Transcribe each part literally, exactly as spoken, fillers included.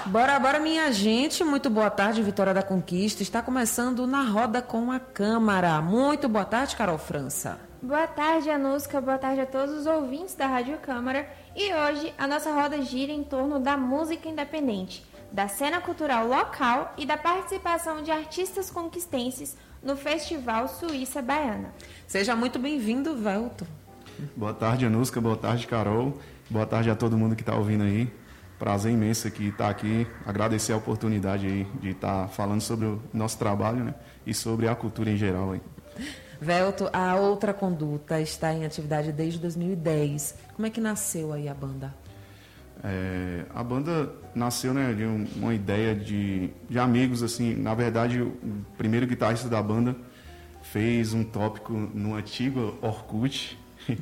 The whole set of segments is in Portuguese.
Bora, bora, minha gente. Muito boa tarde, Vitória da Conquista. Está começando Na Roda com a Câmara. Muito boa tarde, Carol França. Boa tarde, Anuska. Boa tarde a todos os ouvintes da Rádio Câmara. E hoje a nossa roda gira em torno da música independente, da cena cultural local e da participação de artistas conquistenses no Festival Suíça Baiana. Seja muito bem-vindo, Velto. Boa tarde, Anuska. Boa tarde, Carol. Boa tarde a todo mundo que está ouvindo aí. Prazer imenso aqui estar aqui. Agradecer a oportunidade aí de estar falando sobre o nosso trabalho, né? E sobre a cultura em geral aí. Velto, a Outra Conduta está em atividade desde dois mil e dez. Como é que nasceu aí a banda? É, a banda nasceu, né, de um, uma ideia de, de amigos, assim. Na verdade, o primeiro guitarrista da banda fez um tópico no antigo Orkut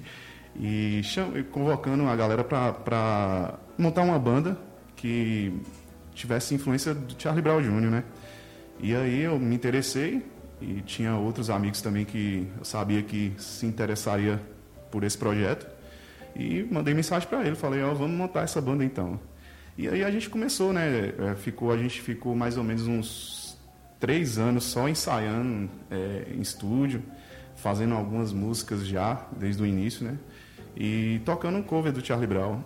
e cham, convocando a galera para montar uma banda que tivesse influência do Charlie Brown Júnior, né? E aí eu me interessei e tinha outros amigos também que eu sabia que se interessaria por esse projeto. E mandei mensagem para ele, falei, ó, oh, vamos montar essa banda então. E aí a gente começou, né? Ficou, a gente ficou mais ou menos uns três anos só ensaiando é, em estúdio, fazendo algumas músicas já, desde o início, né? E tocando um cover do Charlie Brown.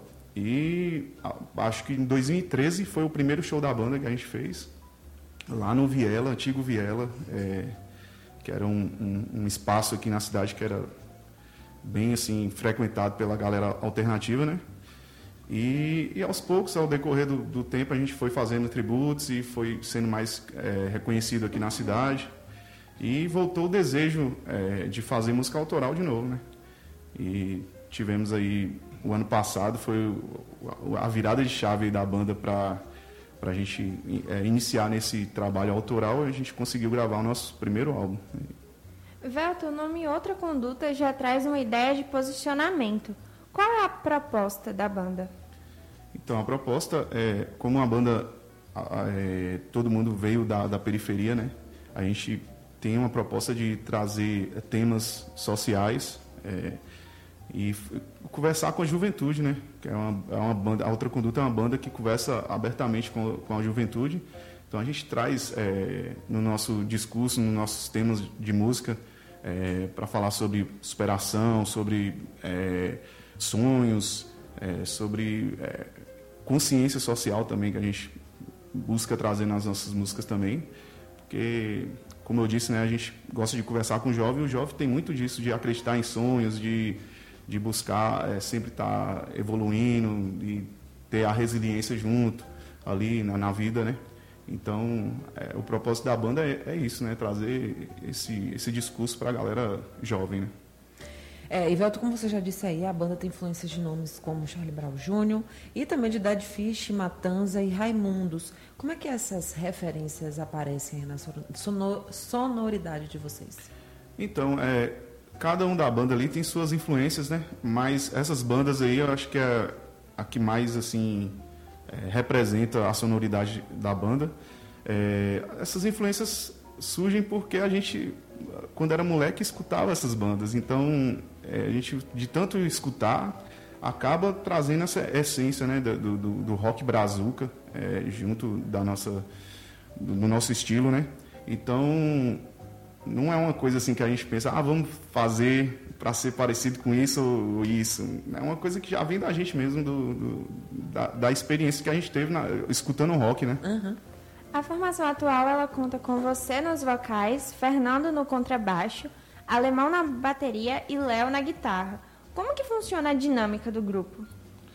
E acho que em dois mil e treze foi o primeiro show da banda que a gente fez, lá no Viela, antigo Viela, é, que era um, um, um espaço aqui na cidade que era bem assim frequentado pela galera alternativa, né? E, e aos poucos, ao decorrer do, do tempo, a gente foi fazendo tributos e foi sendo mais é, reconhecido aqui na cidade. E voltou o desejo é, de fazer música autoral de novo, né? E tivemos aí, o ano passado, foi a virada de chave da banda para para a gente é, iniciar nesse trabalho autoral. A gente conseguiu gravar o nosso primeiro álbum. Velto, o nome Outra Conduta já traz uma ideia de posicionamento. Qual é a proposta da banda? Então, a proposta é, como a banda, é, todo mundo veio da, da periferia, né? A gente tem uma proposta de trazer temas sociais é, e f- conversar com a juventude, né? Que é uma, é uma banda, a Outra Conduta é uma banda que conversa abertamente com, com a juventude. Então a gente traz é, no nosso discurso, nos nossos temas de música, é, para falar sobre superação, sobre é, sonhos, é, sobre é, consciência social também, que a gente busca trazer nas nossas músicas também. Porque, como eu disse, né, a gente gosta de conversar com o jovem, e o jovem tem muito disso, de acreditar em sonhos, de, de buscar é, sempre estar evoluindo, de ter a resiliência junto ali na, na vida, né? Então, é, o propósito da banda é, é isso, né? Trazer esse, esse discurso para a galera jovem, né? É, Ivelto, como você já disse aí, a banda tem influências de nomes como Charlie Brown Júnior e também de Dead Fish, Matanza e Raimundos. Como é que essas referências aparecem na sonor, sonoridade de vocês? Então, é, cada um da banda ali tem suas influências, né? Mas essas bandas aí, eu acho que é a que mais, assim, é, representa a sonoridade da banda. É, essas influências surgem porque a gente, quando era moleque, escutava essas bandas. Então, é, a gente, de tanto escutar, acaba trazendo essa essência, né, do, do, do rock brazuca, é, junto da nossa, do, do nosso estilo, né? Então, não é uma coisa assim que a gente pensa, ah, vamos fazer para ser parecido com isso ou isso. É uma coisa que já vem da gente mesmo, do, do, da, da experiência que a gente teve na, escutando rock, né? Uhum. A formação atual, ela conta com você nos vocais, Fernando no contrabaixo, Alemão na bateria e Léo na guitarra. Como que funciona a dinâmica do grupo?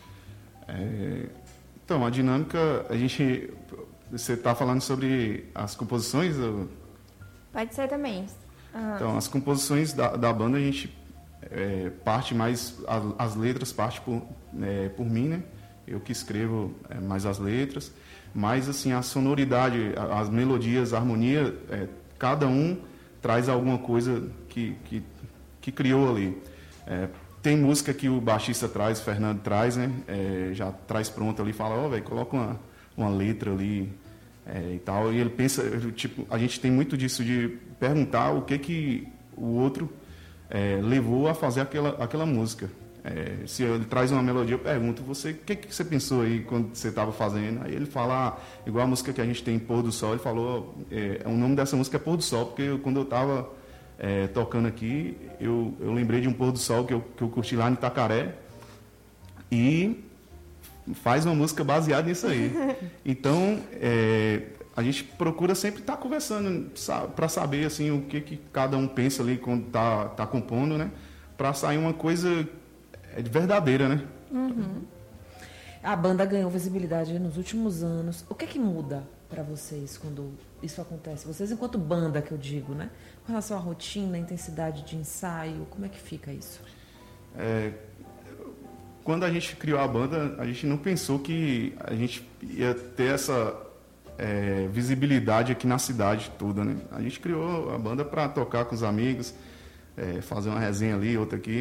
É, então, a dinâmica, a gente... Você está falando sobre as composições? Ou... Pode ser também. Uhum. Então, as composições da, da banda, a gente é, parte mais... As, as letras partem por, é, por mim, né? Eu que escrevo é, mais as letras. Mas, assim, a sonoridade, as melodias, a harmonia, é, cada um traz alguma coisa que, que, que criou ali. É, tem música que o baixista traz, o Fernando traz, né? É, já traz pronto ali, fala, ó, oh, velho, coloca uma, uma letra ali é, e tal. E ele pensa, tipo, a gente tem muito disso de perguntar o que que o outro é, levou a fazer aquela, aquela música. É, se ele traz uma melodia, eu pergunto, você, o que, que você pensou aí quando você estava fazendo? Aí ele fala, ah, igual a música que a gente tem, Pôr do Sol, ele falou, é, o nome dessa música é Pôr do Sol, porque eu, quando eu estava é, tocando aqui, eu, eu lembrei de um pôr do sol que eu, que eu curti lá em Itacaré, e faz uma música baseada nisso aí. Então, é, a gente procura sempre estar tá conversando para saber assim, o que, que cada um pensa ali quando está tá compondo, né? Para sair uma coisa verdadeira, né? Uhum. A banda ganhou visibilidade nos últimos anos. O que é que muda para vocês quando isso acontece? Vocês, enquanto banda, que eu digo, né? Com relação à rotina, à intensidade de ensaio, como é que fica isso? É, quando a gente criou a banda, a gente não pensou que a gente ia ter essa é, visibilidade aqui na cidade toda, né? A gente criou a banda para tocar com os amigos, é, fazer uma resenha ali, outra aqui.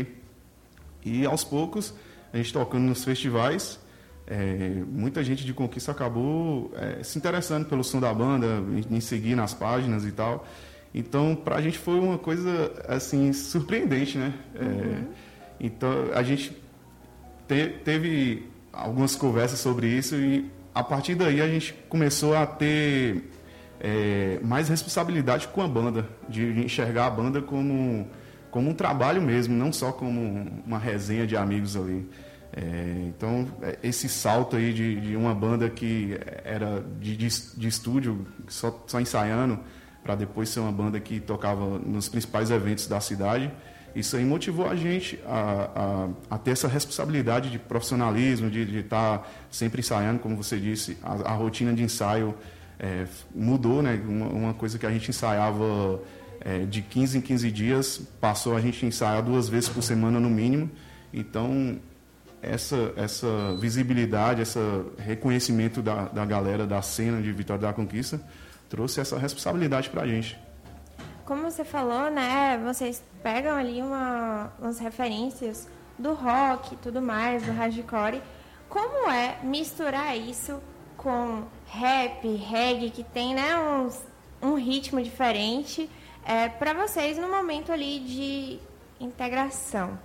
E aos poucos, a gente tocando nos festivais, é, muita gente de Conquista acabou é, se interessando pelo som da banda, em, em seguir nas páginas e tal. Então, para a gente foi uma coisa assim surpreendente, né? É, uhum. Então, a gente te, teve algumas conversas sobre isso e a partir daí a gente começou a ter é, mais responsabilidade com a banda, de enxergar a banda como como um trabalho mesmo, não só como uma resenha de amigos ali. É, então, esse salto aí de, de uma banda que era de, de, de estúdio, só, só ensaiando, para depois ser uma banda que tocava nos principais eventos da cidade, isso aí motivou a gente a, a, a ter essa responsabilidade de profissionalismo, de estar tá sempre ensaiando, como você disse. A, a rotina de ensaio é, mudou, né? Uma, uma coisa que a gente ensaiava É, de quinze em quinze dias, passou a gente ensaiar duas vezes por semana no mínimo. Então, essa, essa visibilidade, esse reconhecimento da, da galera da cena de Vitória da Conquista trouxe essa responsabilidade para a gente. Como você falou, né, vocês pegam ali uma, umas referências do rock e tudo mais, do hardcore. Como é misturar isso com rap, reggae, que tem, né, uns, um ritmo diferente, é, para vocês no momento ali de integração?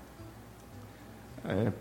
É,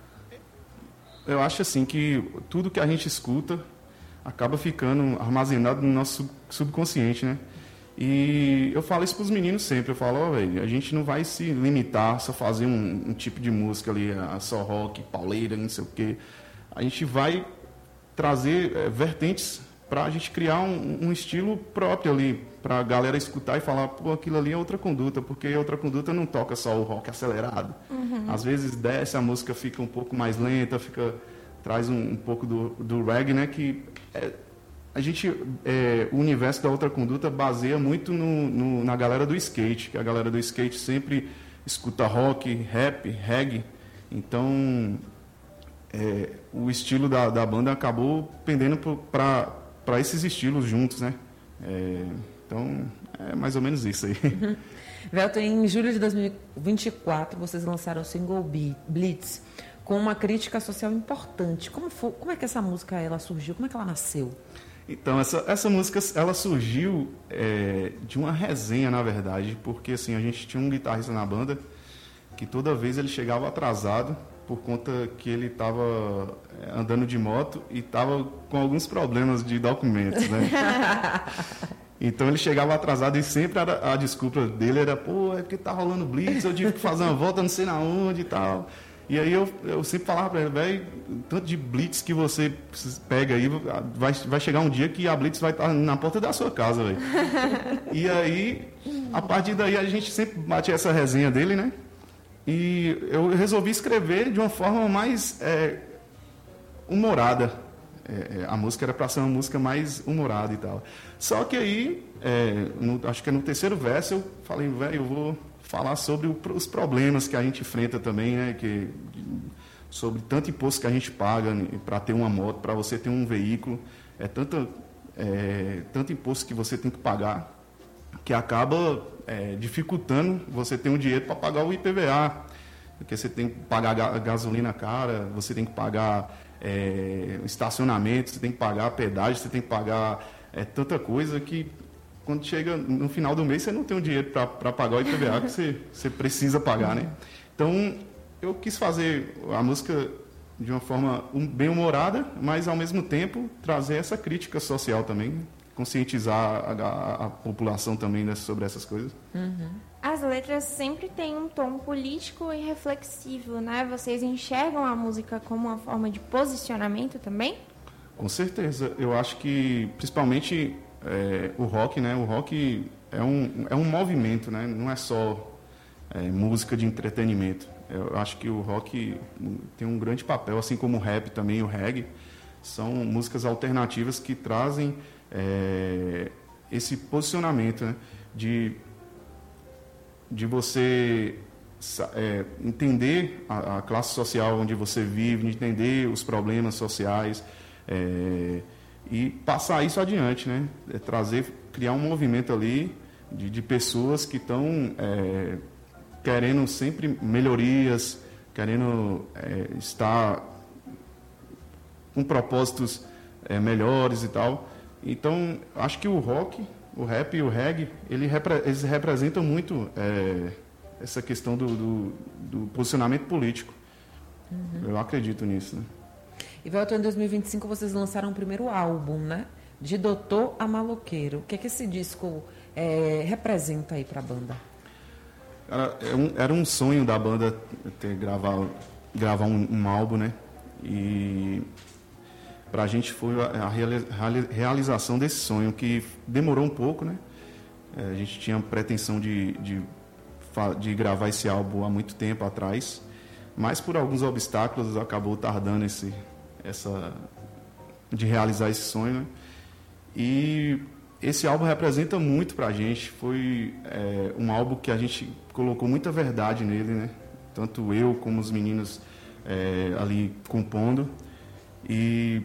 eu acho assim que tudo que a gente escuta acaba ficando armazenado no nosso subconsciente, né? E eu falo isso para os meninos sempre, eu falo, ó, oh, velho, a gente não vai se limitar só fazer um, um tipo de música ali, só rock, pauleira, não sei o quê. A gente vai trazer é, vertentes para a gente criar um, um estilo próprio ali, para a galera escutar e falar, pô, aquilo ali é outra conduta, porque outra conduta não toca só o rock acelerado. Uhum. Às vezes desce, a música fica um pouco mais lenta, fica, traz um, um pouco do, do reggae, né, que é, a gente, é, o universo da outra conduta baseia muito no, no, na galera do skate, que a galera do skate sempre escuta rock, rap, reggae, então é, o estilo da, da banda acabou pendendo para para esses estilos juntos, né? É, então, é mais ou menos isso aí. Uhum. Velton, em julho de dois mil e vinte e quatro, vocês lançaram o single Blitz, com uma crítica social importante. Como, foi, como é que essa música ela surgiu? Como é que ela nasceu? Então, essa, essa música ela surgiu é, de uma resenha, na verdade, porque assim, a gente tinha um guitarrista na banda que toda vez ele chegava atrasado, por conta que ele estava andando de moto e estava com alguns problemas de documentos, né? Então ele chegava atrasado e sempre a, a desculpa dele era, pô, é porque tá rolando blitz, eu tive que fazer uma volta não sei na onde e tal. E aí eu, eu sempre falava para ele, velho, tanto de blitz que você pega aí, vai, vai chegar um dia que a blitz vai estar na porta da sua casa, velho. E aí, a partir daí a gente sempre bate essa resenha dele, né? E eu resolvi escrever de uma forma mais é, humorada. É, a música era para ser uma música mais humorada e tal. Só que aí, é, no, acho que é no terceiro verso, eu falei, velho, eu vou falar sobre o, os problemas que a gente enfrenta também, né? Que, sobre tanto imposto que a gente paga para ter uma moto, para você ter um veículo. É tanto, é tanto imposto que você tem que pagar, que acaba é, dificultando você ter um dinheiro para pagar o I P V A, porque você tem que pagar a gasolina cara, você tem que pagar é, estacionamento, você tem que pagar pedágio, você tem que pagar é, tanta coisa que quando chega no final do mês você não tem o dinheiro para pagar o I P V A que você, você precisa pagar, né? Então, eu quis fazer a música de uma forma bem humorada, mas ao mesmo tempo trazer essa crítica social também, conscientizar a, a, a população também, né, sobre essas coisas. Uhum. As letras sempre têm um tom político e reflexivo, né? Vocês enxergam a música como uma forma de posicionamento também? Com certeza. Eu acho que, principalmente, é, o rock, né? O rock é um, é um movimento, né? Não é só é, música de entretenimento. Eu acho que o rock tem um grande papel, assim como o rap também, o reggae. São músicas alternativas que trazem é, esse posicionamento, né? de, de você é, entender a, a classe social onde você vive, de entender os problemas sociais é, e passar isso adiante, né? É trazer, criar um movimento ali de, de pessoas que estão... É, querendo sempre melhorias, querendo é, estar com propósitos é, melhores e tal. Então, acho que o rock, o rap e o reggae, ele repre, eles representam muito é, essa questão do, do, do posicionamento político. Uhum. Eu acredito nisso, né? E, Velton, em dois mil e vinte e cinco vocês lançaram o primeiro álbum, né? De Doutor a Maloqueiro. O que é que esse disco é, representa aí para a banda? Era, era um sonho da banda ter gravar, gravar um, um álbum, né? E pra gente foi a, a realização desse sonho, que demorou um pouco, né? A gente tinha pretensão de, de, de gravar esse álbum há muito tempo atrás, mas por alguns obstáculos acabou tardando esse, essa, de realizar esse sonho, né? E esse álbum representa muito pra gente. Foi é, um álbum que a gente colocou muita verdade nele, né? Tanto eu como os meninos é, ali compondo. E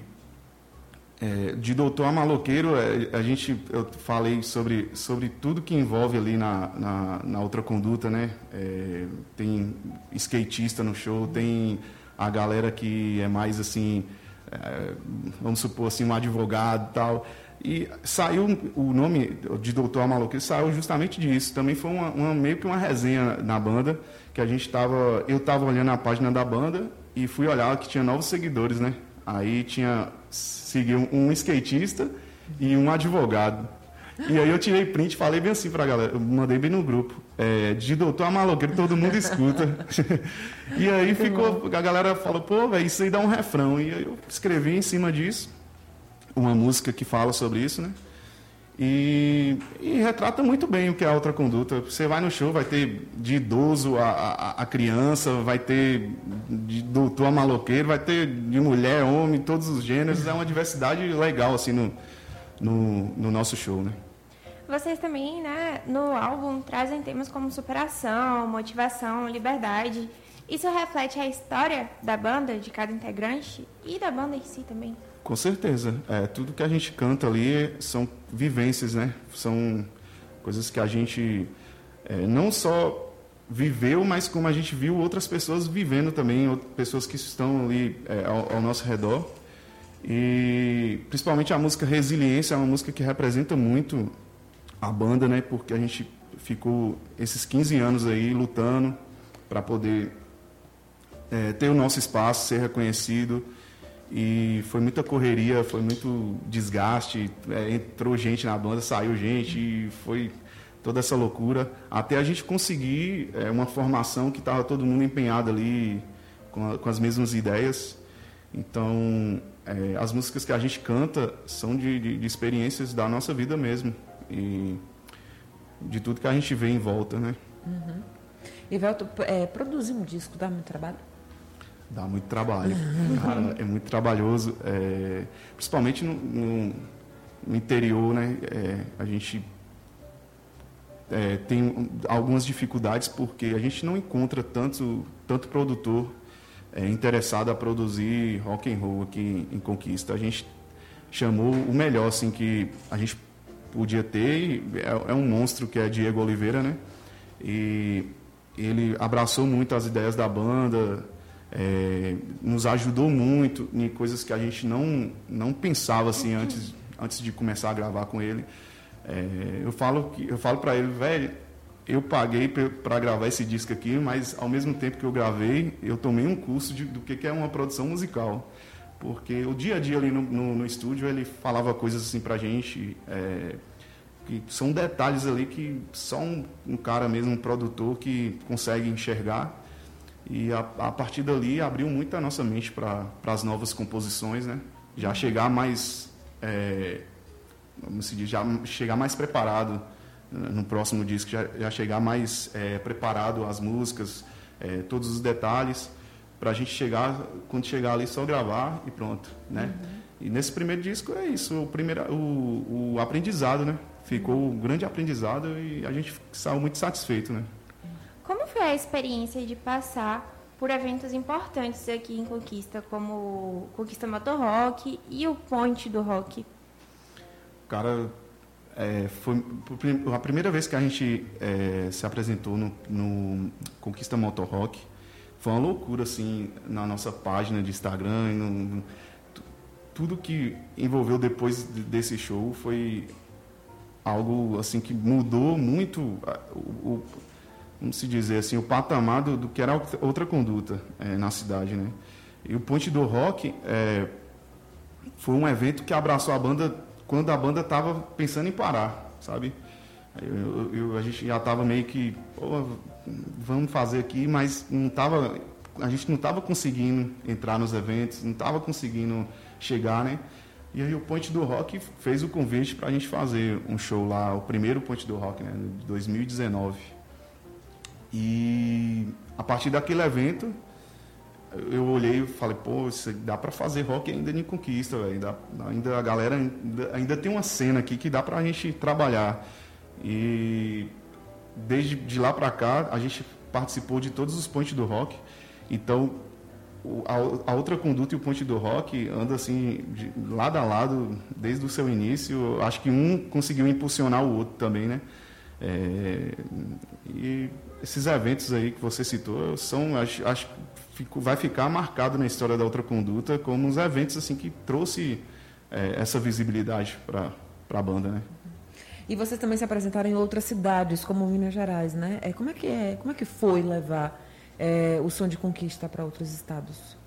é, de Doutor a Maloqueiro, é, a gente, eu falei sobre, sobre tudo que envolve ali na, na, na Outra Conduta, né? É, tem skatista no show, tem a galera que é mais assim, é, vamos supor assim, um advogado e tal. E saiu o nome de Doutor a Maloqueiro, saiu justamente disso. Também foi uma, uma, meio que uma resenha na banda, que a gente tava, eu estava olhando a página da banda e fui olhar que tinha novos seguidores, né? Aí tinha, seguiu um skatista e um advogado. E aí eu tirei print e falei bem assim pra galera, eu mandei bem no grupo, é, de Doutor a Maloqueiro todo mundo escuta. E aí ficou, a galera falou, pô, velho, isso aí dá um refrão. E aí eu escrevi em cima disso uma música que fala sobre isso, né? E, e retrata muito bem o que é a Outra Conduta. Você vai no show, vai ter de idoso a, a, a criança, vai ter de doutor a maloqueiro, vai ter de mulher, homem, todos os gêneros. É uma diversidade legal, assim, no, no, no nosso show, né? Vocês também, né, no álbum, trazem temas como superação, motivação, liberdade. Isso reflete a história da banda, de cada integrante e da banda em si também? Com certeza. É, tudo que a gente canta ali são vivências, né? São coisas que a gente é, não só viveu, mas como a gente viu outras pessoas vivendo também, outras pessoas que estão ali é, ao, ao nosso redor. E principalmente a música Resiliência é uma música que representa muito a banda, né? Porque a gente ficou esses quinze anos aí lutando para poder é, ter o nosso espaço, ser reconhecido. E foi muita correria, foi muito desgaste, é, entrou gente na banda, saiu gente, e foi toda essa loucura, até a gente conseguir é, uma formação que estava todo mundo empenhado ali, com, a, com as mesmas ideias. Então, é, as músicas que a gente canta são de, de, de experiências da nossa vida mesmo, e de tudo que a gente vê em volta, né? Uhum. E, Velton, é, produzir um disco dá muito trabalho? Dá muito trabalho, cara, é muito trabalhoso, é, principalmente no, no, no interior, né? É, a gente é, tem algumas dificuldades porque a gente não encontra tanto, tanto produtor é, interessado a produzir rock and roll aqui em Conquista. A gente chamou o melhor assim, que a gente podia ter, é, é um monstro que é Diego Oliveira, né? E ele abraçou muito as ideias da banda. É, nos ajudou muito em coisas que a gente não, não pensava assim antes, antes de começar a gravar com ele. É, eu falo, que, eu falo para ele, velho, eu paguei para gravar esse disco aqui, mas ao mesmo tempo que eu gravei, eu tomei um curso de, do que é uma produção musical. Porque o dia a dia ali no, no, no estúdio, ele falava coisas assim pra gente, é, que são detalhes ali que só um, um cara mesmo, um produtor, que consegue enxergar. E a, a partir dali abriu muito a nossa mente para as novas composições, né? Já chegar mais, é, como se diz, já chegar mais preparado no próximo disco, já, já chegar mais é, preparado às músicas, é, todos os detalhes, para a gente chegar, quando chegar ali, só gravar e pronto, né? Uhum. E nesse primeiro disco é isso, o, primeiro, o, o aprendizado, né? Ficou um grande aprendizado e a gente saiu muito satisfeito, né? Como foi a experiência de passar por eventos importantes aqui em Conquista, como o Conquista Motor Rock e o Ponte do Rock? Cara, é, foi a primeira vez que a gente é, se apresentou no, no Conquista Motor Rock. Foi uma loucura, assim, na nossa página de Instagram. No, no, tudo que envolveu depois desse show foi algo, assim, que mudou muito o, o vamos se dizer assim, o patamar do, do que era outra conduta é, na cidade, né? E o Ponte do Rock é, foi um evento que abraçou a banda quando a banda estava pensando em parar, sabe? Eu, eu, a gente já estava meio que, pô, vamos fazer aqui, mas não tava, a gente não estava conseguindo entrar nos eventos, não estava conseguindo chegar, né? E aí o Ponte do Rock fez o convite para a gente fazer um show lá, o primeiro Ponte do Rock, né, de dois mil e dezenove. E a partir daquele evento, eu olhei e falei, pô, isso dá para fazer rock ainda em Conquista, velho. Ainda a galera ainda, ainda tem uma cena aqui que dá para a gente trabalhar. E desde de lá para cá, a gente participou de todos os Pontes do Rock. Então, a, a outra conduta e o Ponte do Rock anda assim, de lado a lado, desde o seu início. Acho que um conseguiu impulsionar o outro também, né? É, e esses eventos aí que você citou são, acho, acho que vai ficar marcado na história da outra conduta como os eventos assim que trouxe é, essa visibilidade para a banda, né? E vocês também se apresentaram em outras cidades, como Minas Gerais, né? É, como é que é, como é que foi levar é, o Som de Conquista para outros estados?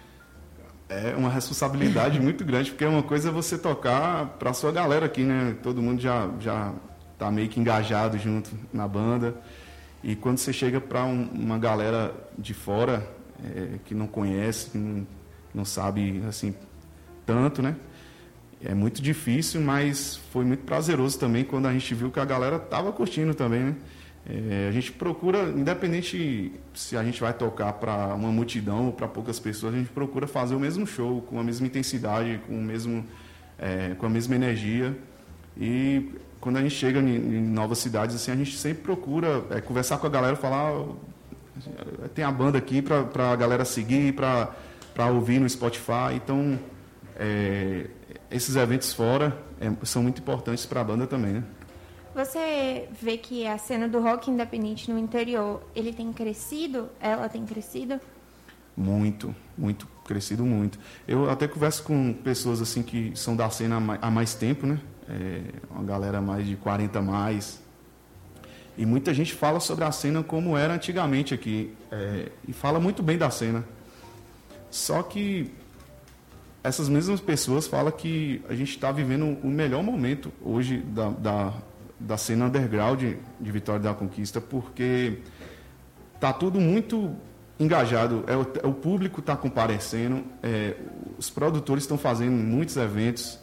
É uma responsabilidade muito grande, porque é uma coisa você tocar para a sua galera aqui, né? Todo mundo já já tá meio que engajado junto na banda. E quando você chega para um, uma galera de fora, é, que não conhece, que não, não sabe assim tanto, né? É muito difícil, mas foi muito prazeroso também quando a gente viu que a galera estava curtindo também, né? É, a gente procura, independente se a gente vai tocar para uma multidão ou para poucas pessoas, a gente procura fazer o mesmo show, com a mesma intensidade, com, o mesmo, é, com a mesma energia. E quando a gente chega em, em novas cidades, assim, a gente sempre procura é, conversar com a galera, falar, oh, tem a banda aqui para a galera seguir, para ouvir no Spotify. Então, é, esses eventos fora é, são muito importantes para a banda também, né? Você vê que a cena do rock independente no interior, ele tem crescido? Ela tem crescido? Muito, muito, crescido muito. Eu até converso com pessoas assim que são da cena há mais tempo, né? É, uma galera mais de quarenta a mais. E muita gente fala sobre a cena como era antigamente aqui. É, e fala muito bem da cena. Só que essas mesmas pessoas falam que a gente está vivendo o melhor momento hoje da, da, da cena underground de, de Vitória da Conquista, porque está tudo muito engajado. É o, é, o público está comparecendo, é, os produtores estão fazendo muitos eventos.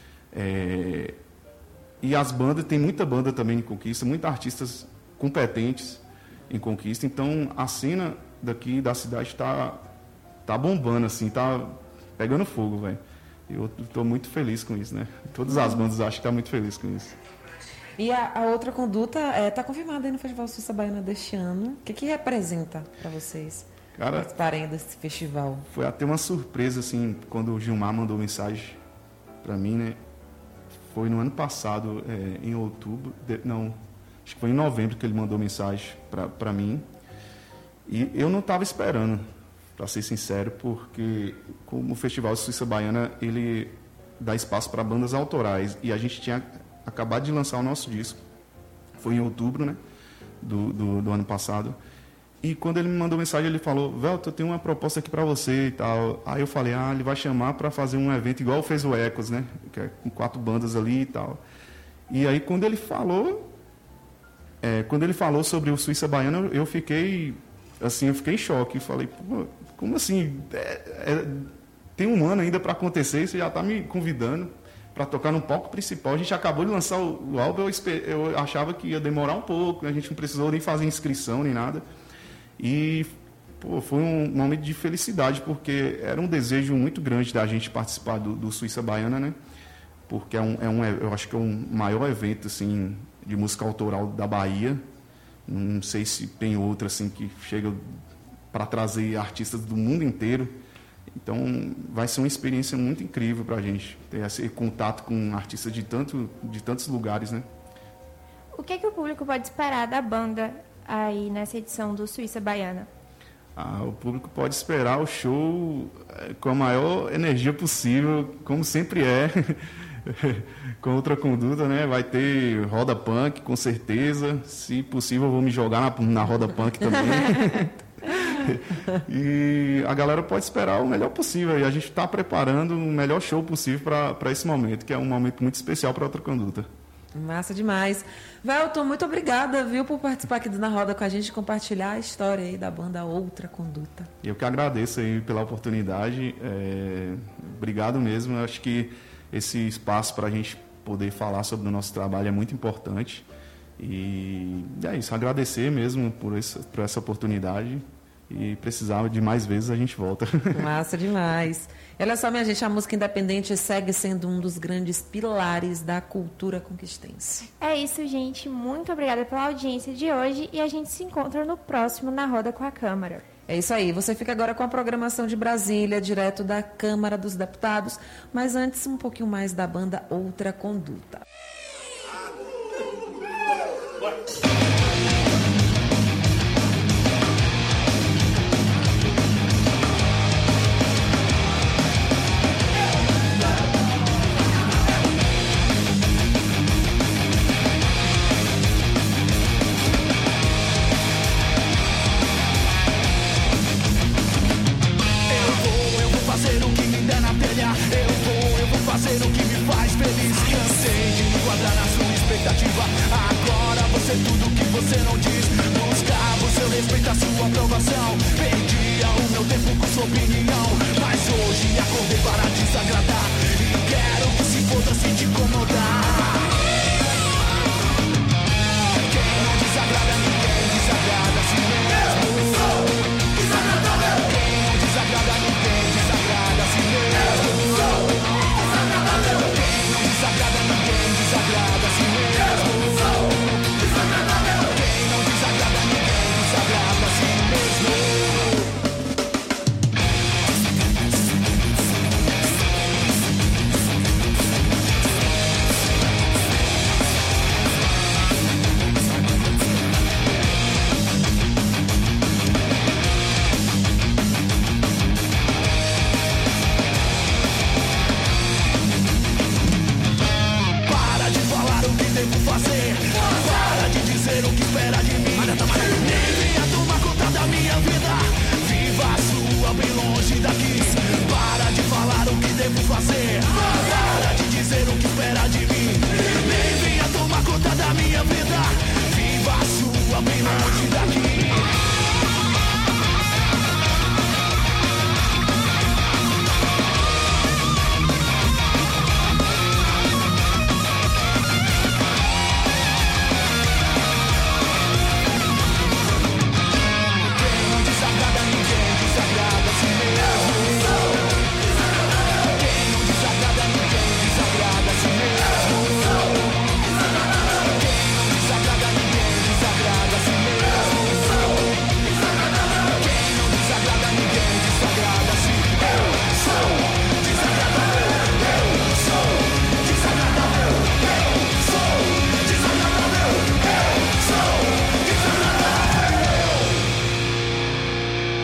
É, e as bandas, tem muita banda também em Conquista, muitos artistas competentes em Conquista. Então, a cena daqui da cidade está tá bombando, assim, tá pegando fogo, velho. Eu estou muito feliz com isso, né? Todas as bandas acho que estão muito felizes com isso. E a, a outra conduta está é, tá confirmada aí no Festival Sussa Baiana deste ano. O que, que representa para vocês Cara, participarem desse festival? Foi até uma surpresa, assim, quando o Gilmar mandou mensagem para mim, né? Foi no ano passado, é, em outubro, de, não, acho que foi em novembro que ele mandou mensagem para mim. E eu não estava esperando, para ser sincero, porque como o Festival Suíça Baiana, ele dá espaço para bandas autorais. E a gente tinha acabado de lançar o nosso disco. Foi em outubro, né? do, do, do ano passado. E quando ele me mandou mensagem, ele falou, Velton, eu tenho uma proposta aqui para você e tal. Aí eu falei, ah, ele vai chamar para fazer um evento igual fez o Ecos, né? Que é com quatro bandas ali e tal. E aí quando ele falou, é, quando ele falou sobre o Suíça Baiana, eu fiquei, assim, eu fiquei em choque. Falei, pô, como assim? É, é, tem um ano ainda para acontecer e você já está me convidando para tocar no palco principal. A gente acabou de lançar o, o álbum, eu, esper, eu achava que ia demorar um pouco, a gente não precisou nem fazer inscrição nem nada. E pô, foi um momento de felicidade, porque era um desejo muito grande da gente participar do, do Suíça Baiana, né? Porque é um, é um, eu acho que é um maior evento assim, de música autoral da Bahia. Não sei se tem outro assim, que chega para trazer artistas do mundo inteiro. Então, vai ser uma experiência muito incrível para a gente ter esse contato com artistas de, tanto, de tantos lugares, né? O que, é que o público pode esperar da banda aí nessa edição do Suíça Baiana? Ah, o público pode esperar o show com a maior energia possível, como sempre é, com outra conduta, né? Vai ter roda punk, com certeza. Se possível, eu vou me jogar na, na roda punk também. E a galera pode esperar o melhor possível. E a gente está preparando o melhor show possível para esse momento, que é um momento muito especial para outra conduta. Massa demais. Velton, muito obrigada, viu, por participar aqui do Na Roda com a gente e compartilhar a história aí da banda Outra Conduta. Eu que agradeço aí pela oportunidade. É... Obrigado mesmo. Eu acho que esse espaço para a gente poder falar sobre o nosso trabalho é muito importante. E é isso, agradecer mesmo por essa, por essa oportunidade. E precisava de mais vezes, a gente volta. Massa demais. Olha só, minha gente, a música independente segue sendo um dos grandes pilares da cultura conquistense. É isso, gente. Muito obrigada pela audiência de hoje e a gente se encontra no próximo Na Roda com a Câmara. É isso aí. Você fica agora com a programação de Brasília, direto da Câmara dos Deputados. Mas antes, um pouquinho mais da banda Outra Conduta. Agora você tudo que você não diz. Buscava o seu respeito, a sua aprovação. Perdia o meu tempo com sua opinião. Mas hoje acordei para desagradar. E quero que se foda sem te incomodar. Quem não desagrada ninguém, desagrada a si mesmo. Quem não desagrada ninguém, desagrada a si mesmo. Quem não desagrada ninguém, desagrada a si mesmo.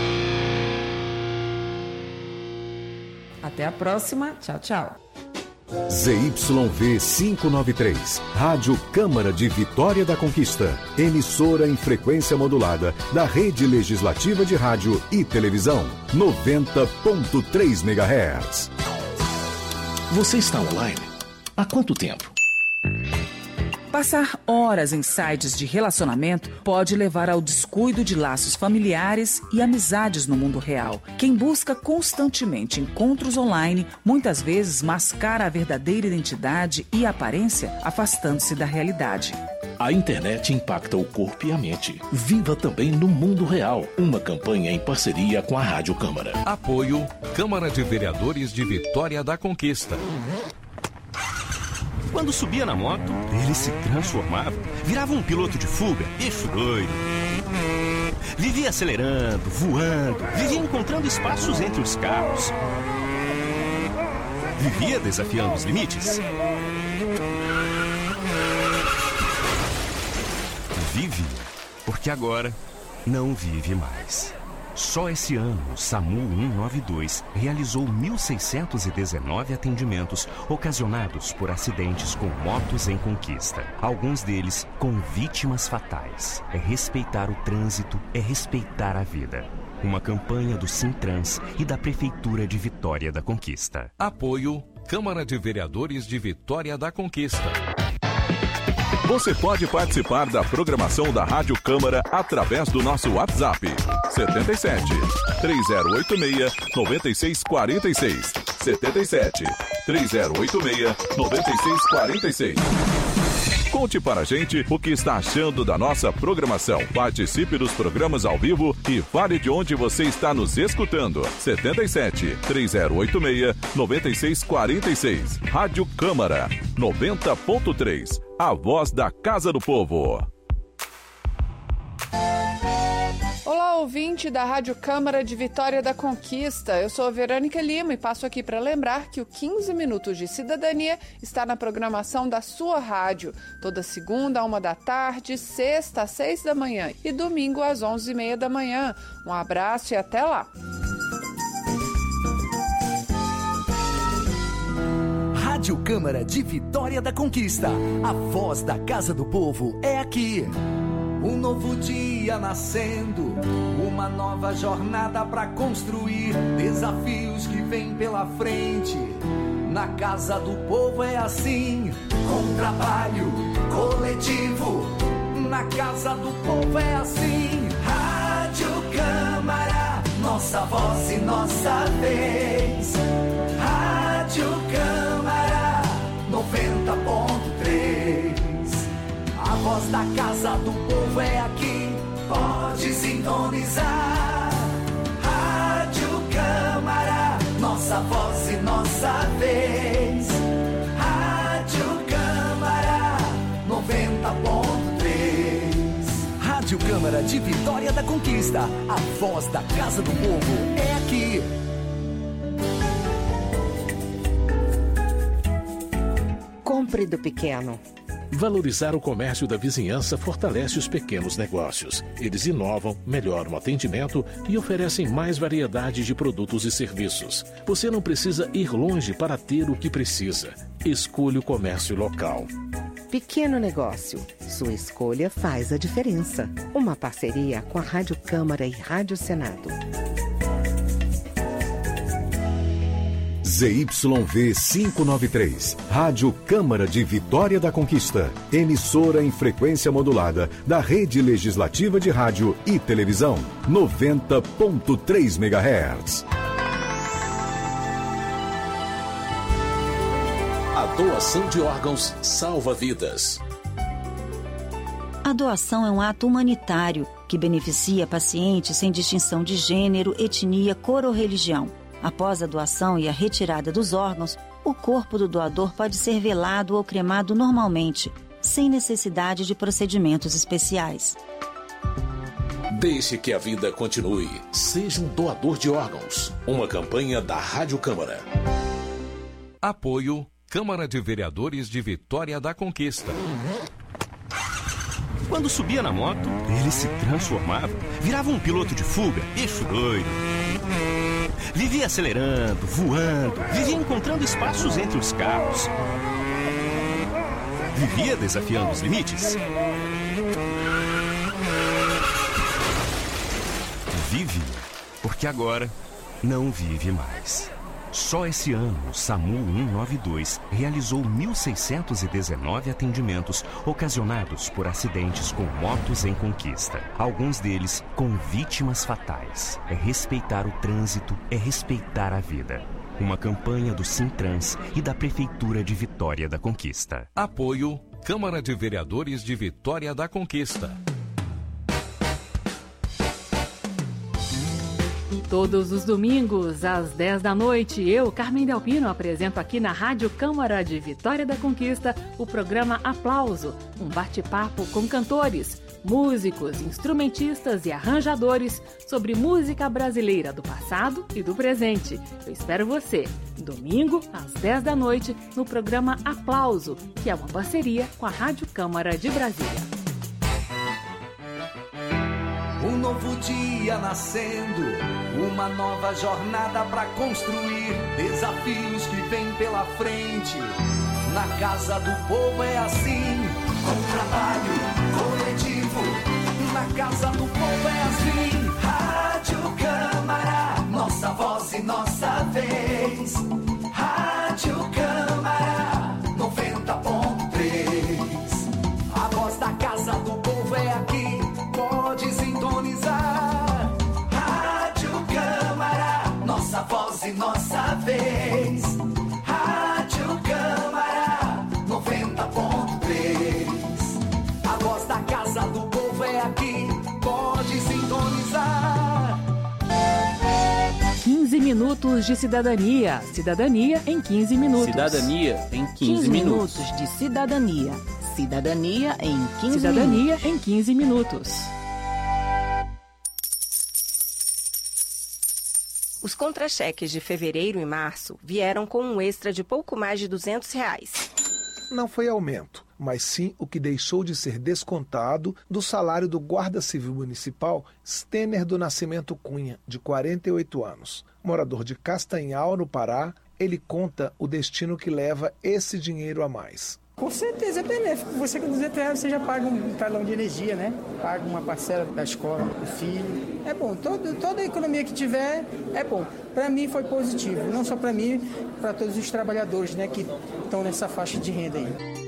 Até a próxima. Tchau, tchau. Z Y V quinhentos e noventa e três, Rádio Câmara de Vitória da Conquista, emissora em frequência modulada da Rede Legislativa de Rádio e Televisão, noventa ponto três megahertz. Você está online? Há quanto tempo? Passar horas em sites de relacionamento pode levar ao descuido de laços familiares e amizades no mundo real. Quem busca constantemente encontros online, muitas vezes mascara a verdadeira identidade e aparência, afastando-se da realidade. A internet impacta o corpo e a mente. Viva também no mundo real. Uma campanha em parceria com a Rádio Câmara. Apoio Câmara de Vereadores de Vitória da Conquista. Quando subia na moto, ele se transformava, virava um piloto de fuga, eixo doido. Vivia acelerando, voando, vivia encontrando espaços entre os carros. Vivia desafiando os limites. Vive, porque agora não vive mais. Só esse ano, o SAMU cento e noventa e dois realizou mil seiscentos e dezenove atendimentos ocasionados por acidentes com motos em conquista. Alguns deles com vítimas fatais. É respeitar o trânsito, é respeitar a vida. Uma campanha do Sintrans e da Prefeitura de Vitória da Conquista. Apoio Câmara de Vereadores de Vitória da Conquista. Você pode participar da programação da Rádio Câmara através do nosso WhatsApp setenta e sete, três zero oito seis, nove seis quatro seis setenta e sete, três zero oito seis, nove seis quatro seis. Conte para a gente o que está achando da nossa programação. Participe dos programas ao vivo e fale de onde você está nos escutando. setenta e sete, três zero oito seis, nove seis quatro seis. Rádio Câmara noventa ponto três. A voz da Casa do Povo. Olá, ouvinte da Rádio Câmara de Vitória da Conquista. Eu sou a Verônica Lima e passo aqui para lembrar que o quinze Minutos de Cidadania está na programação da sua rádio. Toda segunda, a uma da tarde, sexta, às seis da manhã e domingo, às onze e meia da manhã. Um abraço e até lá. Rádio Câmara de Vitória da Conquista. A voz da Casa do Povo é aqui. Um novo dia nascendo, uma nova jornada para construir, desafios que vêm pela frente. Na Casa do Povo é assim, com trabalho coletivo. Na Casa do Povo é assim. Rádio Câmara, nossa voz e nossa vez. Rádio Câmara noventa ponto três. A voz da Casa do Povo é aqui, pode sintonizar. Rádio Câmara, nossa voz e nossa vez. Rádio Câmara noventa ponto três. Rádio Câmara de Vitória da Conquista. A voz da Casa do Povo é aqui. Compre do pequeno. Valorizar o comércio da vizinhança fortalece os pequenos negócios. Eles inovam, melhoram o atendimento e oferecem mais variedade de produtos e serviços. Você não precisa ir longe para ter o que precisa. Escolha o comércio local. Pequeno negócio. Sua escolha faz a diferença. Uma parceria com a Rádio Câmara e Rádio Senado. Z Y V quinhentos e noventa e três, Rádio Câmara de Vitória da Conquista, emissora em frequência modulada da Rede Legislativa de Rádio e Televisão, noventa ponto três megahertz. A doação de órgãos salva vidas. A doação é um ato humanitário que beneficia pacientes sem distinção de gênero, etnia, cor ou religião. Após a doação e a retirada dos órgãos, o corpo do doador pode ser velado ou cremado normalmente, sem necessidade de procedimentos especiais. Deixe que a vida continue. Seja um doador de órgãos. Uma campanha da Rádio Câmara. Apoio Câmara de Vereadores de Vitória da Conquista. Quando subia na moto, ele se transformava, virava um piloto de fuga, eixo doido. Vivia acelerando, voando, vivia encontrando espaços entre os carros. Vivia desafiando os limites. Vive, porque agora não vive mais. Só esse ano, o SAMU cento e noventa e dois realizou mil seiscentos e dezenove atendimentos ocasionados por acidentes com motos em conquista. Alguns deles com vítimas fatais. É respeitar o trânsito, é respeitar a vida. Uma campanha do Sintrans e da Prefeitura de Vitória da Conquista. Apoio Câmara de Vereadores de Vitória da Conquista. Todos os domingos, às dez da noite, eu, Carmen Delpino, apresento aqui na Rádio Câmara de Vitória da Conquista o programa Aplauso, um bate-papo com cantores, músicos, instrumentistas e arranjadores sobre música brasileira do passado e do presente. Eu espero você, domingo, às dez da noite, no programa Aplauso, que é uma parceria com a Rádio Câmara de Brasília. Um novo dia nascendo, uma nova jornada pra construir, desafios que vêm pela frente. Na casa do povo é assim, com trabalho coletivo. Na casa do povo é assim, Rádio Câmara, nossa voz e nossa vez. Rádio Câmara, noventa ponto três. A voz da casa do povo é aqui, pode sintonizar. Rádio Câmara, nossa voz e nossa vez. Rádio Câmara, noventa ponto três. A voz da casa do povo é aqui, pode sintonizar. quinze minutos de cidadania. Cidadania em quinze minutos. Cidadania em quinze, quinze minutos. minutos de cidadania. Cidadania em quinze Cidadania minutos. em quinze minutos. Os contra-cheques de fevereiro e março vieram com um extra de pouco mais de duzentos reais. Não foi aumento, mas sim o que deixou de ser descontado do salário do Guarda Civil Municipal Stener do Nascimento Cunha, de quarenta e oito anos. Morador de Castanhal, no Pará, ele conta o destino que leva esse dinheiro a mais. Com certeza é benéfico. Você com duzentos reais você já paga um talão de energia, né? Paga uma parcela da escola do filho. É bom. Todo, toda a economia que tiver é bom. Para mim foi positivo. Não só para mim, para todos os trabalhadores, né, que estão nessa faixa de renda aí.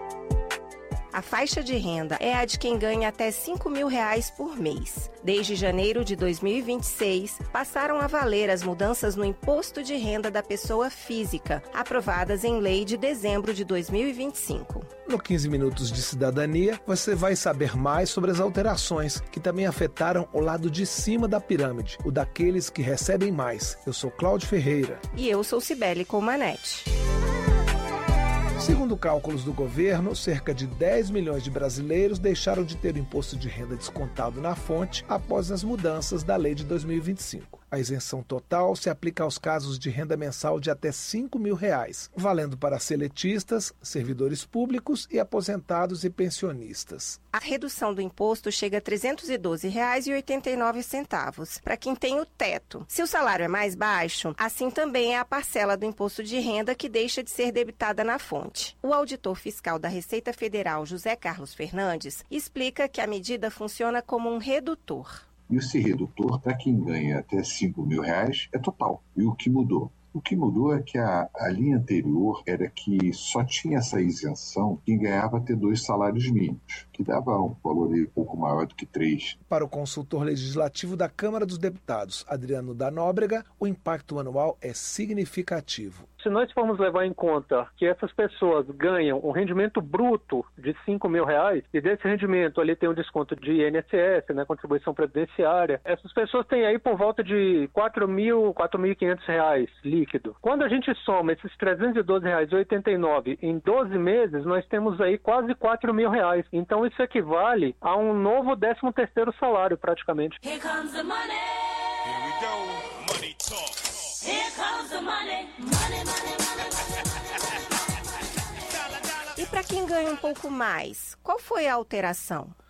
A faixa de renda é a de quem ganha até cinco mil reais por mês. Desde janeiro de dois mil e vinte e seis, passaram a valer as mudanças no imposto de renda da pessoa física, aprovadas em lei de dezembro de dois mil e vinte e cinco. No quinze Minutos de Cidadania, você vai saber mais sobre as alterações que também afetaram o lado de cima da pirâmide, o daqueles que recebem mais. Eu sou Cláudio Ferreira. E eu sou Cibele Colmanete. Segundo cálculos do governo, cerca de dez milhões de brasileiros deixaram de ter o imposto de renda descontado na fonte após as mudanças da lei de dois mil e vinte e cinco. A isenção total se aplica aos casos de renda mensal de até cinco mil reais, valendo para seletistas, servidores públicos e aposentados e pensionistas. A redução do imposto chega a trezentos e doze reais e oitenta e nove centavos para quem tem o teto. Se o salário é mais baixo, assim também é a parcela do imposto de renda que deixa de ser debitada na fonte. O auditor fiscal da Receita Federal, José Carlos Fernandes, explica que a medida funciona como um redutor. E esse redutor, para quem ganha até cinco mil reais, é total. E o que mudou? O que mudou é que a, a linha anterior era que só tinha essa isenção quem ganhava até dois salários mínimos, que dava um valor um pouco maior do que três. Para o consultor legislativo da Câmara dos Deputados, Adriano da Nóbrega, o impacto anual é significativo. Se nós formos levar em conta que essas pessoas ganham um rendimento bruto de cinco mil reais, e desse rendimento ali tem um desconto de I N S S, né, contribuição previdenciária, essas pessoas têm aí por volta de quatro mil, quatro mil e quinhentos reais líquido. Quando a gente soma esses trezentos e doze reais e oitenta e nove em doze meses, nós temos aí quase quatro mil reais. Então isso equivale a um novo décimo terceiro salário, praticamente. Here comes the money. Here we go. Money talk. Here comes the money. Money, money, money, money. E para quem ganha um pouco mais, qual foi a alteração?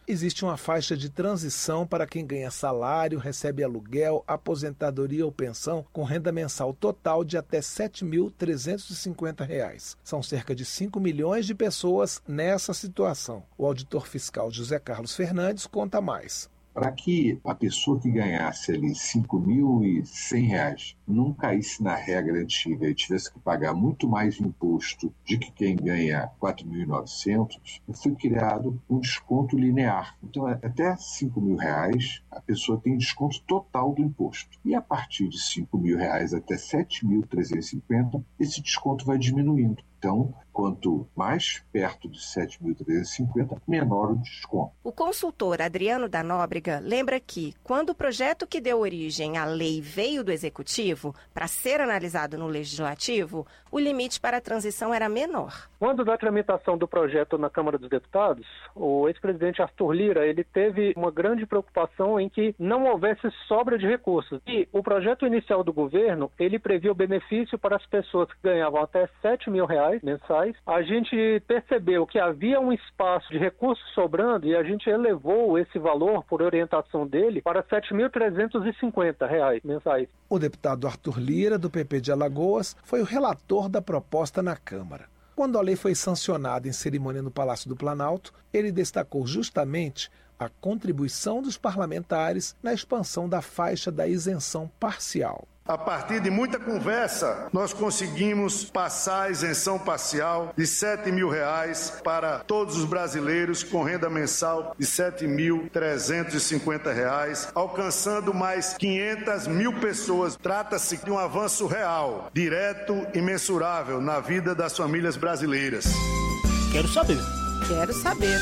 Existe uma faixa de transição para quem ganha salário, recebe aluguel, aposentadoria ou pensão com renda mensal total de até sete mil trezentos e cinquenta reais. São cerca de cinco milhões de pessoas nessa situação. O auditor fiscal José Carlos Fernandes conta mais. Para que a pessoa que ganhasse ali cinco mil e cem reais não caísse na regra antiga e tivesse que pagar muito mais imposto de que quem ganha quatro mil e novecentos, foi criado um desconto linear. Então, até cinco mil reais, a pessoa tem desconto total do imposto. E a partir de cinco mil reais até sete mil trezentos e cinquenta, esse desconto vai diminuindo. Então, quanto mais perto de sete mil trezentos e cinquenta, menor o desconto. O consultor Adriano da Nóbrega lembra que, quando o projeto que deu origem à lei veio do Executivo para ser analisado no Legislativo, o limite para a transição era menor. Quando da tramitação do projeto na Câmara dos Deputados, o ex-presidente Arthur Lira ele teve uma grande preocupação em que não houvesse sobra de recursos. E o projeto inicial do governo, ele previa o benefício para as pessoas que ganhavam até sete mil reais mensais. A gente percebeu que havia um espaço de recursos sobrando e a gente elevou esse valor, por orientação dele, para sete mil trezentos e cinquenta reais mensais. O deputado Arthur Lira, do P P de Alagoas, foi o relator da proposta na Câmara. Quando a lei foi sancionada em cerimônia no Palácio do Planalto, ele destacou justamente a contribuição dos parlamentares na expansão da faixa da isenção parcial. A partir de muita conversa, nós conseguimos passar a isenção parcial de sete mil reais para todos os brasileiros com renda mensal de sete mil trezentos e cinquenta reais, alcançando mais quinhentas mil pessoas. Trata-se de um avanço real, direto e mensurável na vida das famílias brasileiras. Quero saber. Quero saber.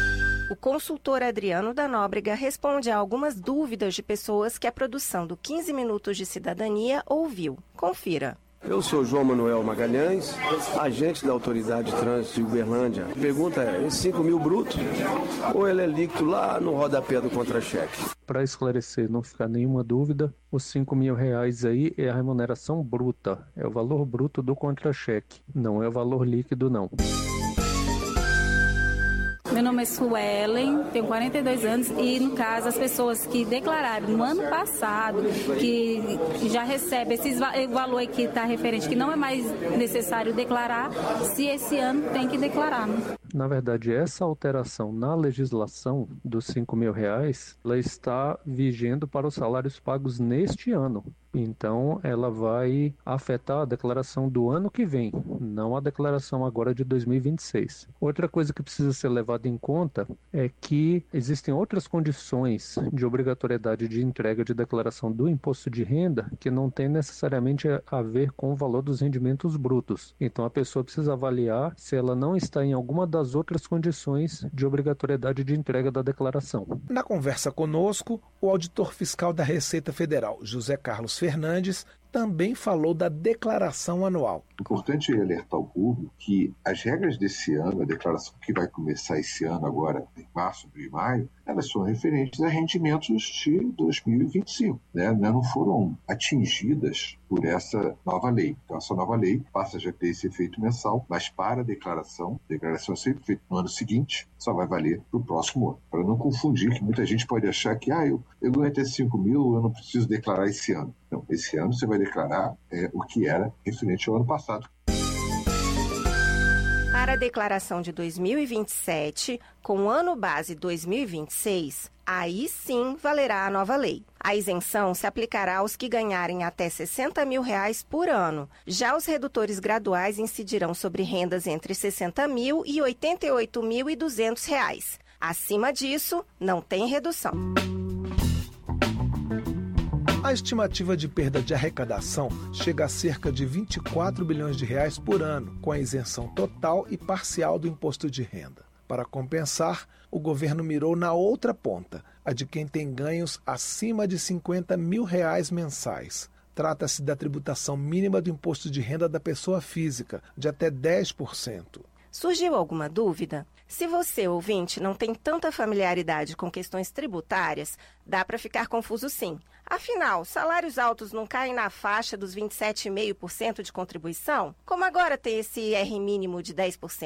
O consultor Adriano da Nóbrega responde a algumas dúvidas de pessoas que a produção do quinze Minutos de Cidadania ouviu. Confira. Eu sou João Manuel Magalhães, agente da Autoridade de Trânsito de Uberlândia. A pergunta é, esse cinco mil bruto ou ele é líquido lá no rodapé do contra-cheque? Para esclarecer, não ficar nenhuma dúvida, os cinco mil reais aí é a remuneração bruta, é o valor bruto do contra-cheque, não é o valor líquido não. Meu nome é Suelen, tenho quarenta e dois anos e, no caso, as pessoas que declararam no ano passado que já recebem esse valor aqui está referente, que não é mais necessário declarar, se esse ano tem que declarar. Né? Na verdade, essa alteração na legislação dos cinco mil reais, ela está vigendo para os salários pagos neste ano. Então, ela vai afetar a declaração do ano que vem, não a declaração agora de dois mil e vinte e seis. Outra coisa que precisa ser levada em conta é que existem outras condições de obrigatoriedade de entrega de declaração do imposto de renda que não tem necessariamente a ver com o valor dos rendimentos brutos. Então, a pessoa precisa avaliar se ela não está em alguma das outras condições de obrigatoriedade de entrega da declaração. Na conversa conosco, o auditor fiscal da Receita Federal, José Carlos Fernandes, também falou da declaração anual. Importante alertar o público que as regras desse ano, a declaração que vai começar esse ano agora, em março, abril e maio, elas são referentes a rendimentos de dois mil e vinte e cinco, né? Não foram atingidas por essa nova lei. Então, essa nova lei passa já a ter esse efeito mensal, mas para a declaração, a declaração é sempre feita no ano seguinte, só vai valer para o próximo ano. Para não confundir, que muita gente pode achar que ah, eu, eu ganho até cinco mil, eu não preciso declarar esse ano. Não, esse ano você vai declarar é, o que era referente ao ano passado. Para a declaração de dois mil e vinte e sete, com o ano base dois mil e vinte e seis, aí sim valerá a nova lei. A isenção se aplicará aos que ganharem até sessenta mil reais por ano. Já os redutores graduais incidirão sobre rendas entre sessenta mil e oitenta e oito mil e duzentos reais. Acima disso, não tem redução. A estimativa de perda de arrecadação chega a cerca de vinte e quatro bilhões de reais por ano, com a isenção total e parcial do imposto de renda. Para compensar, o governo mirou na outra ponta, a de quem tem ganhos acima de cinquenta mil reais mensais. Trata-se da tributação mínima do imposto de renda da pessoa física, de até dez por cento. Surgiu alguma dúvida? Se você, ouvinte, não tem tanta familiaridade com questões tributárias, dá para ficar confuso sim. Afinal, salários altos não caem na faixa dos vinte e sete vírgula cinco por cento de contribuição? Como agora tem esse I R mínimo de dez por cento?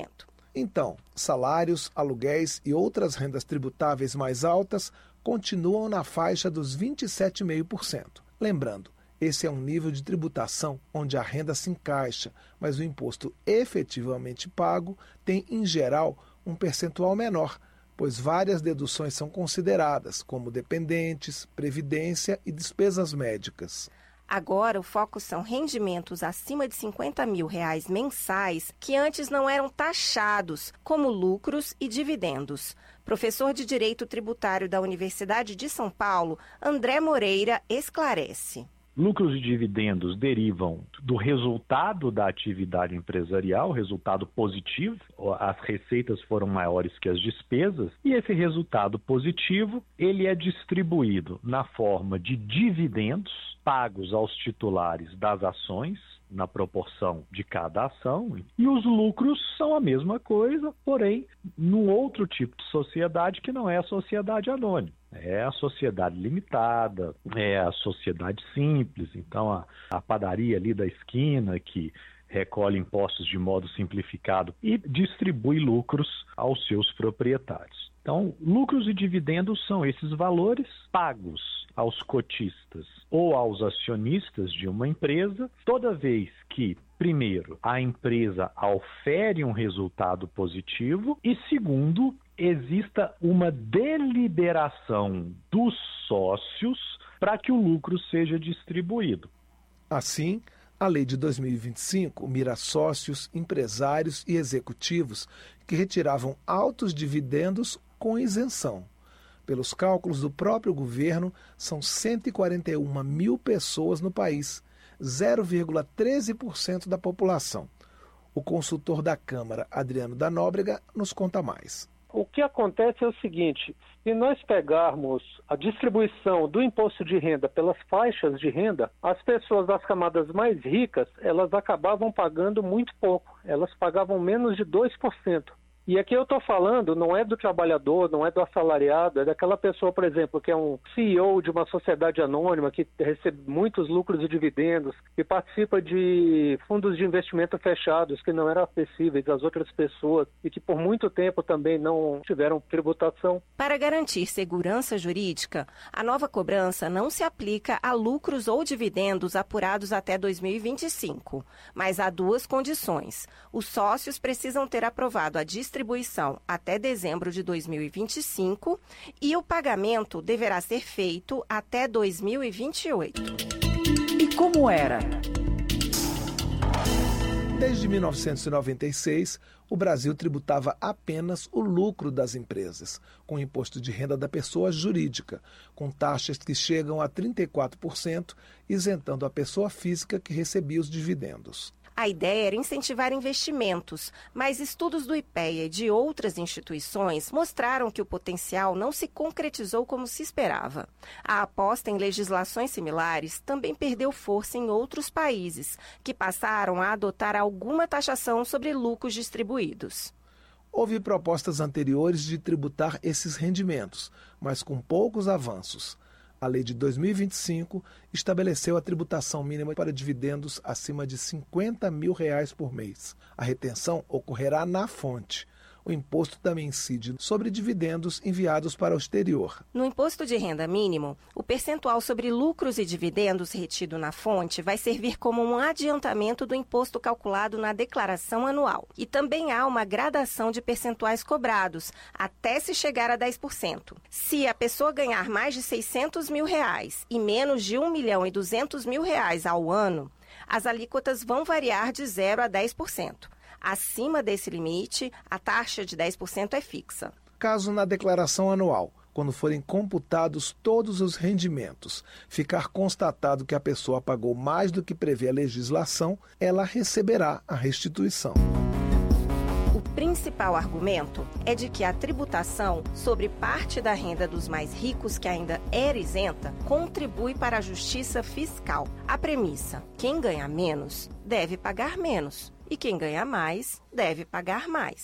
Então, salários, aluguéis e outras rendas tributáveis mais altas continuam na faixa dos vinte e sete vírgula cinco por cento. Lembrando, esse é um nível de tributação onde a renda se encaixa, mas o imposto efetivamente pago tem, em geral, um percentual menor, pois várias deduções são consideradas, como dependentes, previdência e despesas médicas. Agora, o foco são rendimentos acima de cinquenta mil reais mensais que antes não eram taxados, como lucros e dividendos. Professor de Direito Tributário da Universidade de São Paulo, André Moreira, esclarece. Lucros e dividendos derivam do resultado da atividade empresarial, resultado positivo, as receitas foram maiores que as despesas, e esse resultado positivo ele é distribuído na forma de dividendos pagos aos titulares das ações, na proporção de cada ação, e os lucros são a mesma coisa, porém, num outro tipo de sociedade que não é a sociedade anônima. É a sociedade limitada, é a sociedade simples, então a, a padaria ali da esquina que recolhe impostos de modo simplificado e distribui lucros aos seus proprietários. Então, lucros e dividendos são esses valores pagos aos cotistas ou aos acionistas de uma empresa, toda vez que, primeiro, a empresa aufere um resultado positivo e, segundo, exista uma deliberação dos sócios para que o lucro seja distribuído. Assim, a Lei de dois mil e vinte e cinco mira sócios, empresários e executivos que retiravam altos dividendos com isenção. Pelos cálculos do próprio governo, são cento e quarenta e uma mil pessoas no país, zero vírgula treze por cento da população. O consultor da Câmara, Adriano da Nóbrega, nos conta mais. O que acontece é o seguinte, se nós pegarmos a distribuição do imposto de renda pelas faixas de renda, as pessoas das camadas mais ricas, elas acabavam pagando muito pouco, elas pagavam menos de dois por cento. E aqui eu estou falando, não é do trabalhador, não é do assalariado, é daquela pessoa, por exemplo, que é um C E O de uma sociedade anônima, que recebe muitos lucros e dividendos, que participa de fundos de investimento fechados, que não eram acessíveis às outras pessoas e que por muito tempo também não tiveram tributação. Para garantir segurança jurídica, a nova cobrança não se aplica a lucros ou dividendos apurados até dois mil e vinte e cinco, mas há duas condições. Os sócios precisam ter aprovado a distribuição distribuição até dezembro de dois mil e vinte e cinco e o pagamento deverá ser feito até dois mil e vinte e oito. E como era? Desde mil novecentos e noventa e seis, o Brasil tributava apenas o lucro das empresas, com o imposto de renda da pessoa jurídica, com taxas que chegam a trinta e quatro por cento, isentando a pessoa física que recebia os dividendos. A ideia era incentivar investimentos, mas estudos do IPEA e de outras instituições mostraram que o potencial não se concretizou como se esperava. A aposta em legislações similares também perdeu força em outros países, que passaram a adotar alguma taxação sobre lucros distribuídos. Houve propostas anteriores de tributar esses rendimentos, mas com poucos avanços. A Lei de dois mil e vinte e cinco estabeleceu a tributação mínima para dividendos acima de cinquenta mil reais por mês. A retenção ocorrerá na fonte. O imposto também incide sobre dividendos enviados para o exterior. No imposto de renda mínimo, o percentual sobre lucros e dividendos retido na fonte vai servir como um adiantamento do imposto calculado na declaração anual. E também há uma gradação de percentuais cobrados, até se chegar a dez por cento. Se a pessoa ganhar mais de seiscentos mil reais e menos de um milhão e duzentos mil reais ao ano, as alíquotas vão variar de zero a dez por cento. Acima desse limite, a taxa de dez por cento é fixa. Caso na declaração anual, quando forem computados todos os rendimentos, ficar constatado que a pessoa pagou mais do que prevê a legislação, ela receberá a restituição. O principal argumento é de que a tributação sobre parte da renda dos mais ricos que ainda era isenta contribui para a justiça fiscal. A premissa: quem ganha menos deve pagar menos. E quem ganha mais deve pagar mais.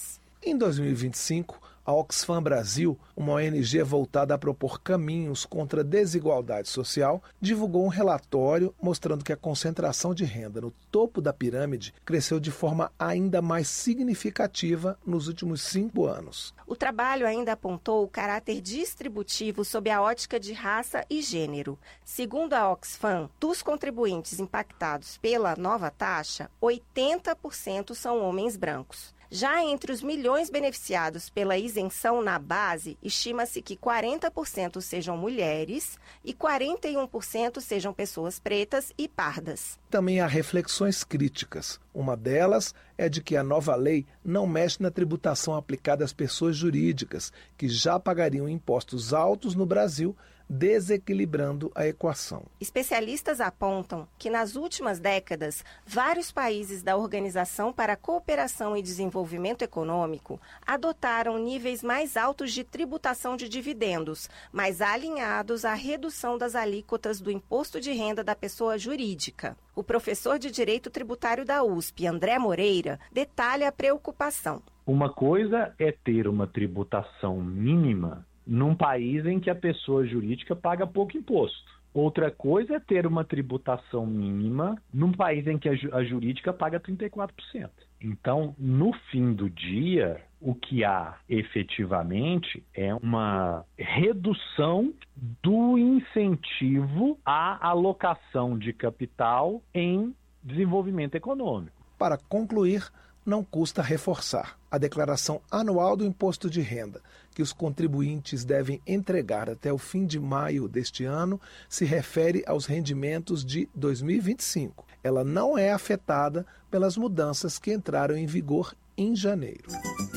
Em dois mil e vinte e cinco, a Oxfam Brasil, uma O N G voltada a propor caminhos contra a desigualdade social, divulgou um relatório mostrando que a concentração de renda no topo da pirâmide cresceu de forma ainda mais significativa nos últimos cinco anos. O trabalho ainda apontou o caráter distributivo sob a ótica de raça e gênero. Segundo a Oxfam, dos contribuintes impactados pela nova taxa, oitenta por cento são homens brancos. Já entre os milhões beneficiados pela isenção na base, estima-se que quarenta por cento sejam mulheres e quarenta e um por cento sejam pessoas pretas e pardas. Também há reflexões críticas. Uma delas é de que a nova lei não mexe na tributação aplicada às pessoas jurídicas, que já pagariam impostos altos no Brasil, desequilibrando a equação. Especialistas apontam que nas últimas décadas, vários países da Organização para a Cooperação e Desenvolvimento Econômico adotaram níveis mais altos de tributação de dividendos, mais alinhados à redução das alíquotas do imposto de renda da pessoa jurídica. O professor de Direito Tributário da U S P, André Moreira, detalha a preocupação. Uma coisa é ter uma tributação mínima num país em que a pessoa jurídica paga pouco imposto. Outra coisa é ter uma tributação mínima num país em que a, ju- a jurídica paga trinta e quatro por cento. Então, no fim do dia, o que há efetivamente é uma redução do incentivo à alocação de capital em desenvolvimento econômico. Para concluir, não custa reforçar a declaração anual do imposto de renda, que os contribuintes devem entregar até o fim de maio deste ano, se refere aos rendimentos de dois mil e vinte e cinco. Ela não é afetada pelas mudanças que entraram em vigor em janeiro.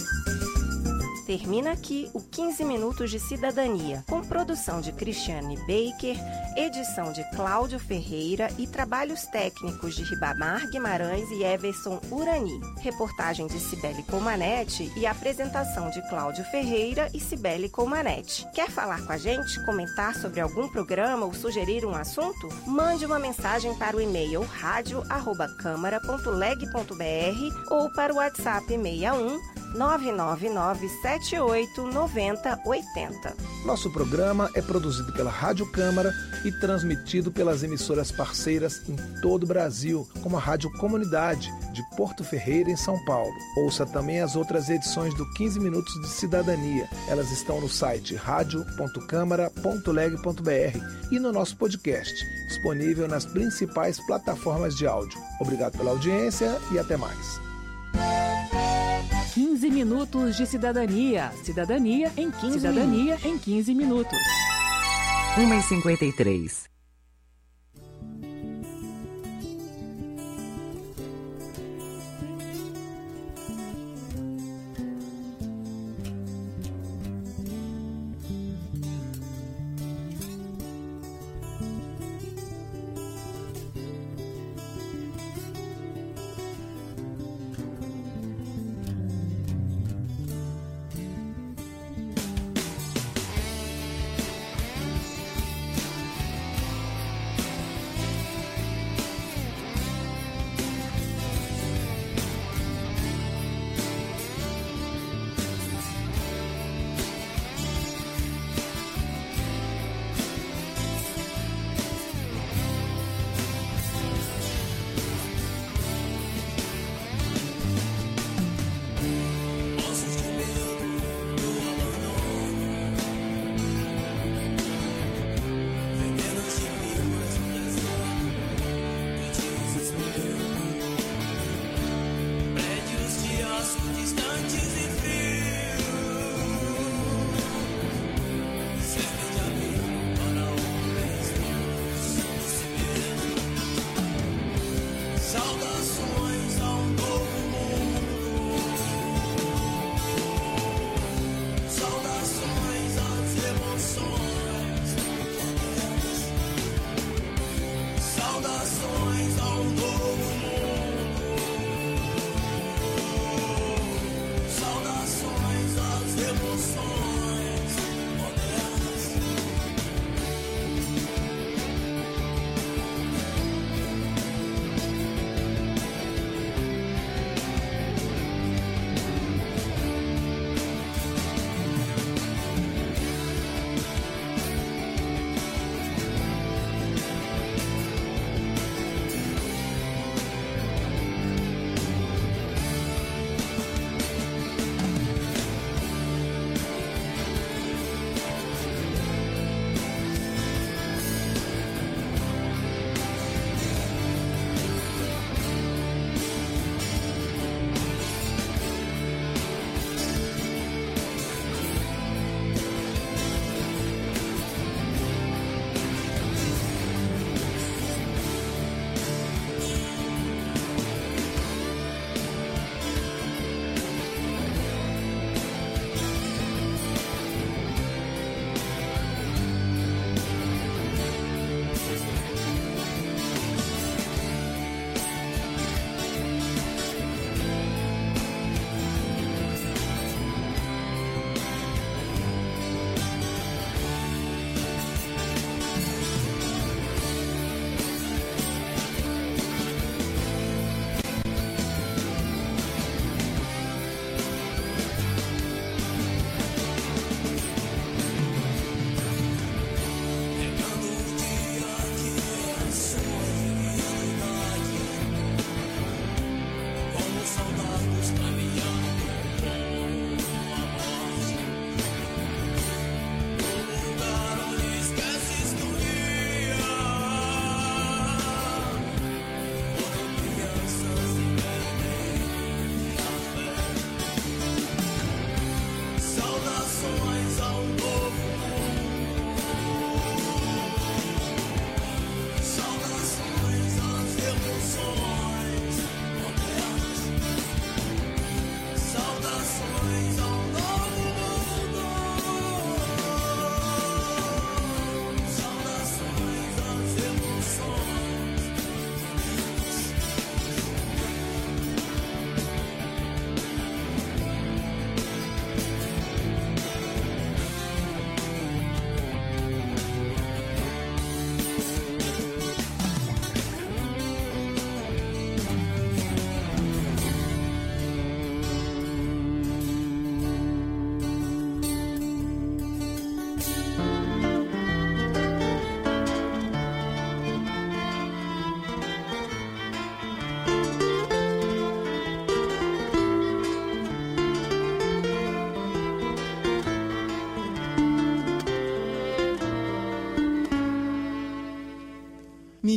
Termina aqui o quinze Minutos de Cidadania, com produção de Cristiane Baker, edição de Cláudio Ferreira e trabalhos técnicos de Ribamar Guimarães e Everson Urani. Reportagem de Cibele Colmanetti e apresentação de Cláudio Ferreira e Cibele Colmanetti. Quer falar com a gente, comentar sobre algum programa ou sugerir um assunto? Mande uma mensagem para o e-mail rádio arroba câmara ponto leg ponto br ou para o WhatsApp seis um nove nove nove sete oito nove zero oito zero. Nosso programa é produzido pela Rádio Câmara e transmitido pelas emissoras parceiras em todo o Brasil, como a Rádio Comunidade, de Porto Ferreira, em São Paulo. Ouça também as outras edições do quinze Minutos de Cidadania. Elas estão no site rádio ponto câmara ponto leg ponto br e no nosso podcast, disponível nas principais plataformas de áudio. Obrigado pela audiência e até mais. quinze Minutos de Cidadania. Cidadania em quinze Cidadania minutos. em quinze minutos. uma e cinquenta e três.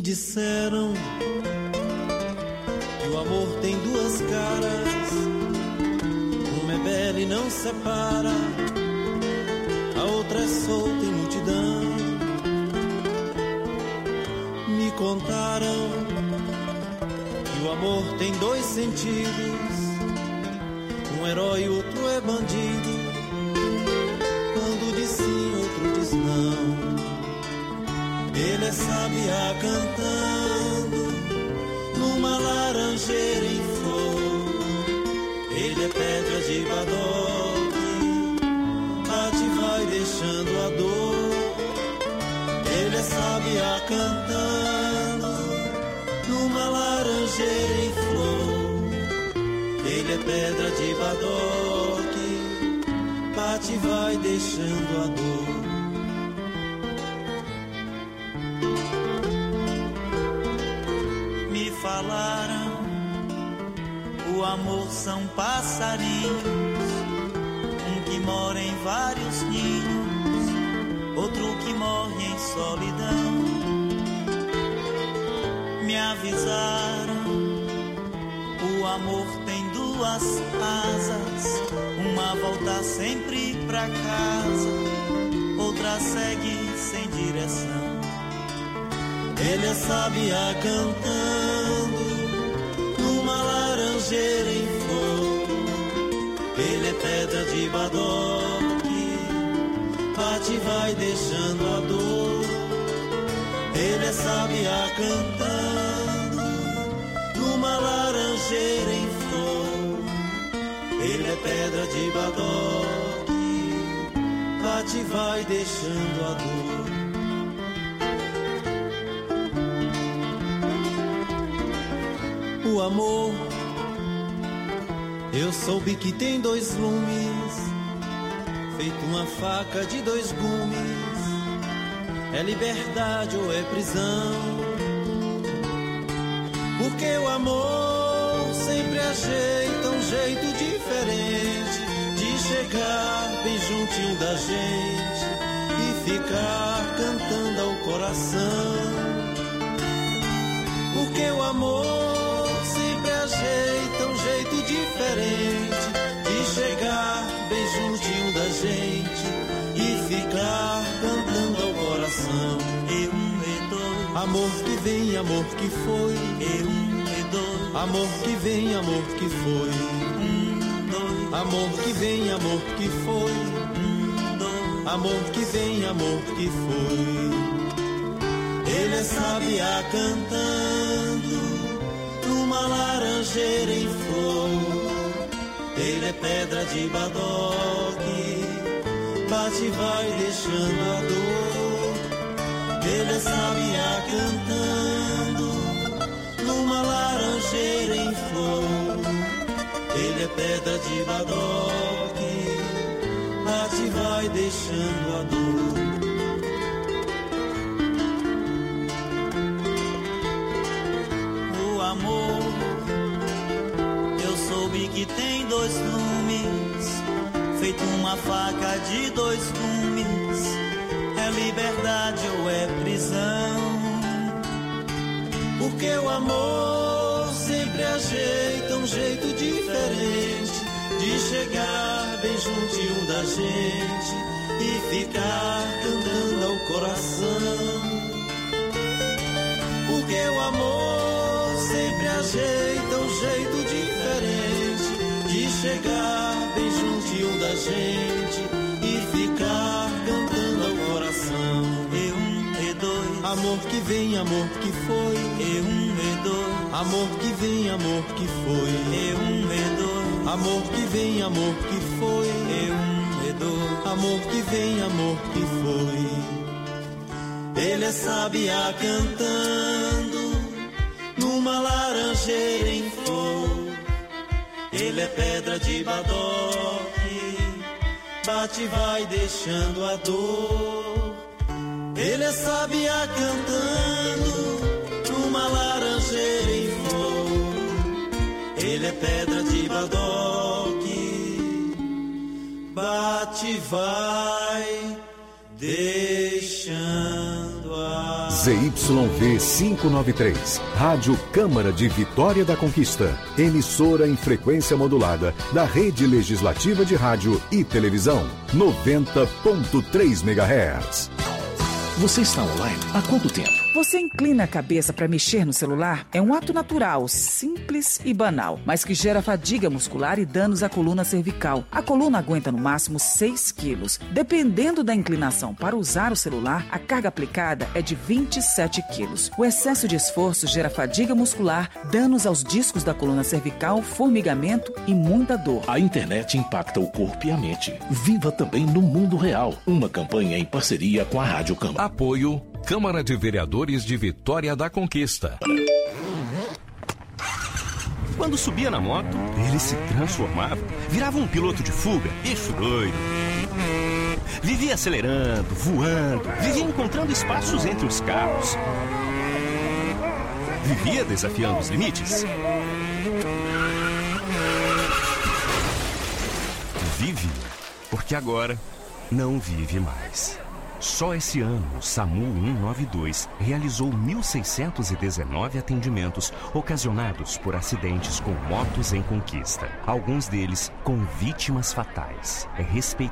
disseram que o amor tem duas caras, uma é bela e não separa, a outra é solta em multidão. Me contaram que o amor tem dois sentidos, um herói e outro é bandido, quando diz sim, outro diz não. Ele é sabiá cantando numa laranjeira em flor, ele é pedra de badoque, bate e vai deixando a dor. Ele é sabiá cantando numa laranjeira em flor, ele é pedra de badoque, bate e vai deixando a dor. Me falaram, o amor são passarinhos, um que mora em vários ninhos, outro que morre em solidão. Me avisaram, o amor tem duas asas, uma volta sempre pra casa, outra segue sem direção. Ele é sabiá cantando numa laranjeira em flor, ele é pedra de badoque, bate e vai deixando a dor. Ele é sabiá cantando numa laranjeira em flor, ele é pedra de badoque, bate e vai deixando a dor. O amor, eu soube que tem dois lumes, feito uma faca de dois gumes, é liberdade ou é prisão. Porque o amor sempre ajeita um jeito diferente de chegar bem juntinho da gente e ficar cantando ao coração. Porque o amor ajeita um jeito diferente de chegar bem juntinho da gente e ficar cantando ao coração. E um e dois, amor que vem, amor que foi. E um e dois, amor que vem, amor que foi. Um, dois, amor que vem, amor que foi. Um, dois, amor que vem, amor que foi. Ele é sabiá cantando numa laranjeira em flor, ele é pedra de badoque, bate e vai deixando a dor. Ele é sabiá cantando numa laranjeira em flor, ele é pedra de badoque, bate e vai deixando a dor. Amor, eu soube que tem dois lumes, feito uma faca de dois gumes, é liberdade ou é prisão. Porque o amor sempre ajeita um jeito diferente de chegar bem juntinho da gente e ficar cantando ao coração. Porque o amor sempre ajeita um jeito diferente de chegar bem juntinho da gente e ficar cantando ao coração. E um, e dois, amor que vem, amor que foi. E um, e dois, amor que vem, amor que foi. E um, e dois, amor que vem, amor que foi. E um, e dois, amor que vem, amor que foi. Ele é sabiá cantando numa laranjeira em flor, ele é pedra de badoque, bate e vai deixando a dor. Ele é sabiá cantando numa laranjeira em flor, ele é pedra de badoque, bate e vai deixando a Z Y V quinhentos e noventa e três, Rádio Câmara de Vitória da Conquista, emissora em frequência modulada da Rede Legislativa de Rádio e Televisão, noventa ponto três megahertz. Você está online há quanto tempo? Você inclina a cabeça para mexer no celular? É um ato natural, simples e banal, mas que gera fadiga muscular e danos à coluna cervical. A coluna aguenta no máximo seis quilos. Dependendo da inclinação para usar o celular, a carga aplicada é de vinte e sete quilos. O excesso de esforço gera fadiga muscular, danos aos discos da coluna cervical, formigamento e muita dor. A internet impacta o corpo e a mente. Viva também no mundo real. Uma campanha em parceria com a Rádio Câmara. Apoio Câmara de Vereadores de Vitória da Conquista. Quando subia na moto, ele se transformava, virava um piloto de fuga, bicho doido. Vivia acelerando, voando, vivia encontrando espaços entre os carros. Vivia desafiando os limites. Vive, porque agora não vive mais. Só esse ano, o SAMU cento e noventa e dois realizou mil seiscentos e dezenove atendimentos ocasionados por acidentes com motos em conquista. Alguns deles com vítimas fatais. É respeitar